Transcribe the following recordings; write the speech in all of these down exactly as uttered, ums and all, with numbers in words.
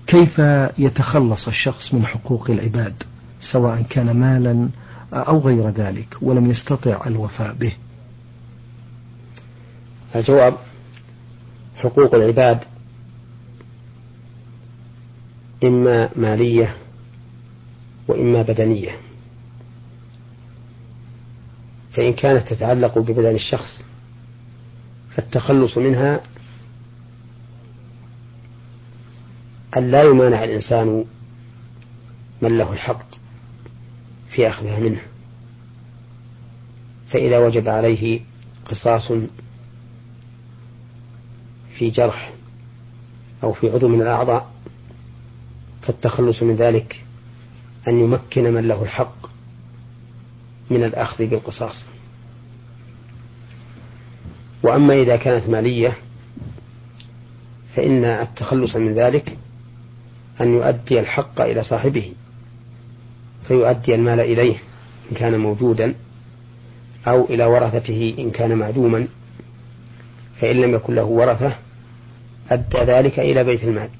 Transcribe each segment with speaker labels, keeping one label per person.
Speaker 1: كيف يتخلص الشخص من حقوق العباد سواء كان مالا أو غير ذلك ولم يستطع الوفاء به؟
Speaker 2: الجواب: حقوق العباد إما مالية وإما بدنية. فإن كانت تتعلق ببدن الشخص فالتخلص منها أن لا يمانع الإنسان من له الحق في أخذها منه، فإذا وجب عليه قصاص في جرح أو في عضو من الأعضاء فالتخلص من ذلك أن يمكن من له الحق من الأخذ بالقصاص. وأما إذا كانت مالية فإن التخلص من ذلك أن يؤدي الحق إلى صاحبه، فيؤدي المال إليه إن كان موجودا أو إلى ورثته إن كان معدوما، فإن لم يكن له ورثة أدى ذلك إلى بيت المال،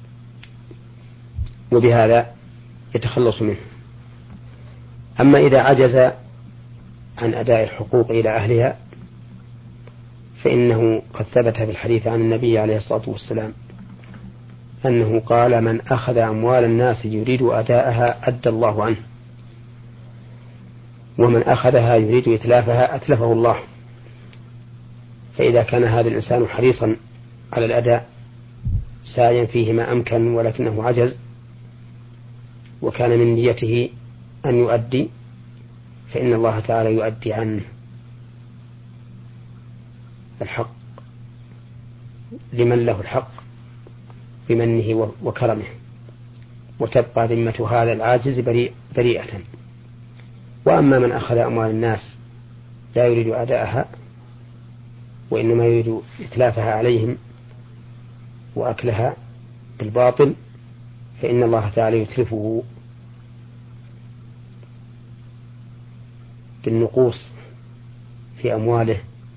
Speaker 2: وبهذا يتخلص منه. أما إذا عجز عن أداء الحقوق إلى أهلها فإنه قد ثبت في الحديث عن النبي عليه الصلاة والسلام أنه قال: من أخذ أموال الناس يريد أداءها أدى الله عنه، ومن أخذها يريد إتلافها أتلفه الله. فإذا كان هذا الإنسان حريصا على الأداء ساعيا فيه ما أمكن ولكنه عجز وكان من نيته أن يؤدي فإن الله تعالى يؤدي عنه الحق لمن له الحق بمنه وكرمه، وتبقى ذمة هذا العاجز بريء بريئة. وأما من أخذ أموال الناس لا يريد أداءها وإنما يريد إتلافها عليهم وأكلها بالباطل فإن الله تعالى يتلفه بالنقوص في أمواله،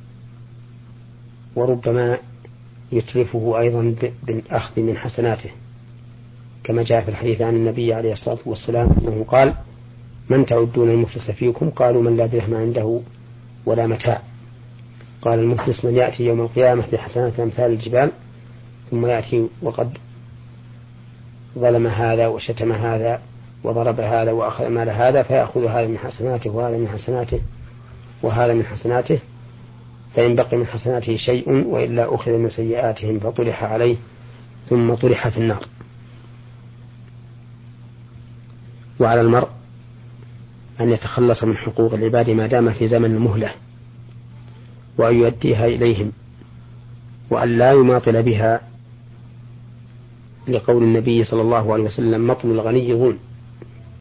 Speaker 2: وربما يتلفه أيضا بالأخذ من حسناته، كما جاء في الحديث عن النبي عليه الصلاة والسلام أنه قال: من تعدون المفلس فيكم؟ قالوا: من لا درهم عنده ولا متاع. قال: المفلس من يأتي يوم القيامة بحسنات أمثال الجبال ثم يأتي وقد ظلم هذا وشتم هذا وضرب هذا وأخذ مال هذا، فيأخذ هذا من حسناته وهذا من حسناته وهذا من حسناته، فإن بقي من حسناته شيء وإلا أخذ من سيئاتهم فطرح عليه ثم طرح في النار. وعلى المرء أن يتخلص من حقوق العباد ما دام في زمن المهلة، وأن يؤديها إليهم، وأن لا يماطل بها، لقول النبي صلى الله عليه وسلم: مطل الغني ظلم.